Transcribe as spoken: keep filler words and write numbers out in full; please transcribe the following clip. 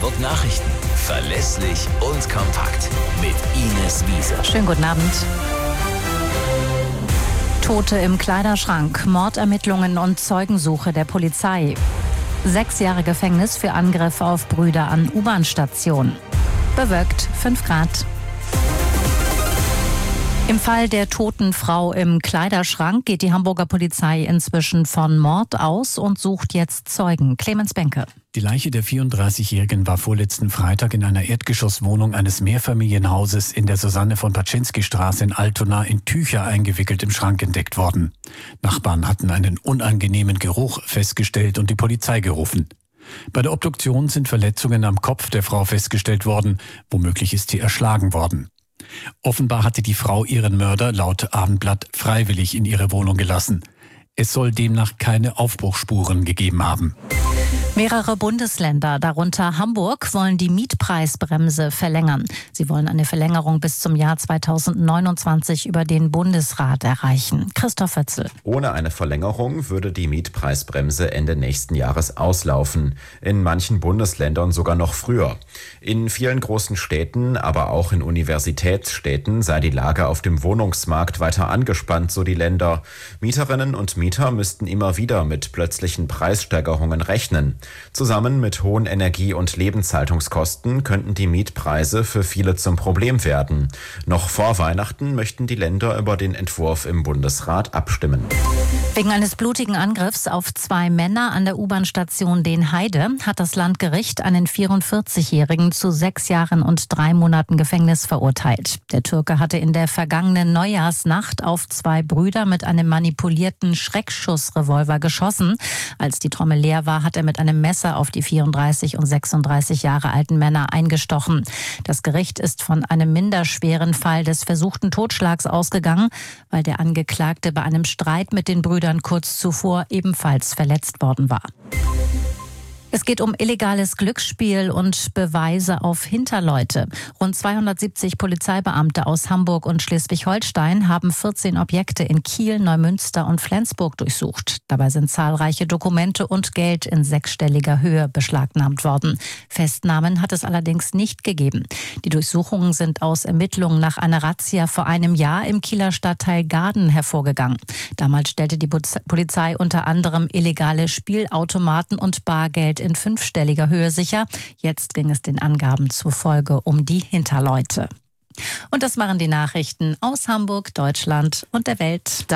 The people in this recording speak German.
Hamburg Nachrichten. Verlässlich und kompakt. Mit Ines Wiese. Schönen guten Abend. Tote im Kleiderschrank, Mordermittlungen und Zeugensuche der Polizei. Sechs Jahre Gefängnis für Angriff auf Brüder an U-Bahn-Station. Bewölkt, fünf Grad. Im Fall der toten Frau im Kleiderschrank geht die Hamburger Polizei inzwischen von Mord aus und sucht jetzt Zeugen. Clemens Benke. Die Leiche der vierunddreißigjährigen war vorletzten Freitag in einer Erdgeschosswohnung eines Mehrfamilienhauses in der Susanne von Paczynski-Straße in Altona in Tücher eingewickelt im Schrank entdeckt worden. Nachbarn hatten einen unangenehmen Geruch festgestellt und die Polizei gerufen. Bei der Obduktion sind Verletzungen am Kopf der Frau festgestellt worden. Womöglich ist sie erschlagen worden. Offenbar hatte die Frau ihren Mörder laut Abendblatt freiwillig in ihre Wohnung gelassen. Es soll demnach keine Aufbruchsspuren gegeben haben. Mehrere Bundesländer, darunter Hamburg, wollen die Mietpreisbremse verlängern. Sie wollen eine Verlängerung bis zum Jahr zweitausendneunundzwanzig über den Bundesrat erreichen. Christoph Wötzl. Ohne eine Verlängerung würde die Mietpreisbremse Ende nächsten Jahres auslaufen. In manchen Bundesländern sogar noch früher. In vielen großen Städten, aber auch in Universitätsstädten sei die Lage auf dem Wohnungsmarkt weiter angespannt, so die Länder. Mieterinnen und Mieter müssten immer wieder mit plötzlichen Preissteigerungen rechnen. Zusammen mit hohen Energie- und Lebenshaltungskosten könnten die Mietpreise für viele zum Problem werden. Noch vor Weihnachten möchten die Länder über den Entwurf im Bundesrat abstimmen. Wegen eines blutigen Angriffs auf zwei Männer an der U-Bahn-Station Den-Heide hat das Landgericht einen vierundvierzigjährigen zu sechs Jahren und drei Monaten Gefängnis verurteilt. Der Türke hatte in der vergangenen Neujahrsnacht auf zwei Brüder mit einem manipulierten Schreckschussrevolver geschossen. Als die Trommel leer war, hat er mit einem Messer auf die vierunddreißig und sechsunddreißig Jahre alten Männer eingestochen. Das Gericht ist von einem minderschweren Fall des versuchten Totschlags ausgegangen, weil der Angeklagte bei einem Streit mit den Brüdern kurz zuvor ebenfalls verletzt worden war. Es geht um illegales Glücksspiel und Beweise auf Hinterleute. Rund zweihundertsiebzig Polizeibeamte aus Hamburg und Schleswig-Holstein haben vierzehn Objekte in Kiel, Neumünster und Flensburg durchsucht. Dabei sind zahlreiche Dokumente und Geld in sechsstelliger Höhe beschlagnahmt worden. Festnahmen hat es allerdings nicht gegeben. Die Durchsuchungen sind aus Ermittlungen nach einer Razzia vor einem Jahr im Kieler Stadtteil Gaden hervorgegangen. Damals stellte die Polizei unter anderem illegale Spielautomaten und Bargeld in fünfstelliger Höhe sicher. Jetzt ging es den Angaben zufolge um die Hinterleute. Und das waren die Nachrichten aus Hamburg, Deutschland und der Welt.